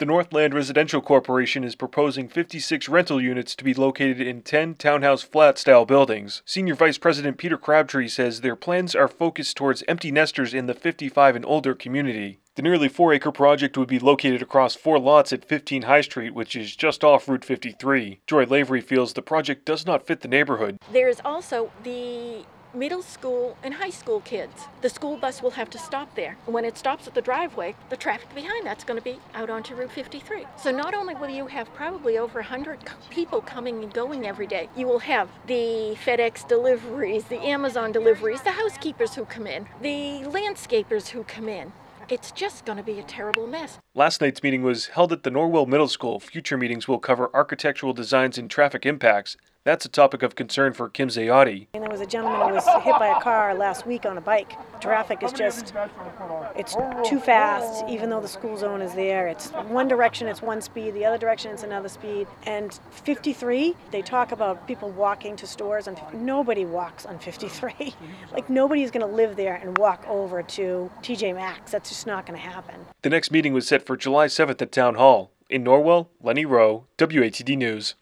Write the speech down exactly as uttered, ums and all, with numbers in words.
The Northland Residential Corporation is proposing fifty-six rental units to be located in ten townhouse flat-style buildings. Senior Vice President Peter Crabtree says their plans are focused towards empty nesters in the fifty-five and older community. The nearly four-acre project would be located across four lots at fifteen High Street, which is just off Route fifty-three. Joy Lavery feels the project does not fit the neighborhood. There's also the middle school and high school kids. The school bus will have to stop there. When it stops at the driveway, the traffic behind that's going to be out onto Route fifty-three. So not only will you have probably over one hundred people coming and going every day, you will have the FedEx deliveries, the Amazon deliveries, the housekeepers who come in, the landscapers who come in. It's just going to be a terrible mess. Last night's meeting was held at the Norwell Middle School. Future meetings will cover architectural designs and traffic impacts. That's a topic of concern for Kim Zayotti. And there was a gentleman who was hit by a car last week on a bike. Traffic is just, it's too fast, even though the school zone is there. It's one direction, it's one speed, the other direction, it's another speed. And fifty-three, they talk about people walking to stores, and nobody walks on fifty-three. Like, nobody's going to live there and walk over to T J Maxx. That's just not going to happen. The next meeting was set for July seventh at Town Hall. In Norwell, Lenny Rowe, W A T D News.